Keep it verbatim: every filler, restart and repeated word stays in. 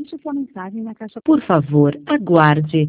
Deixe sua mensagem na caixa. Por favor, aguarde.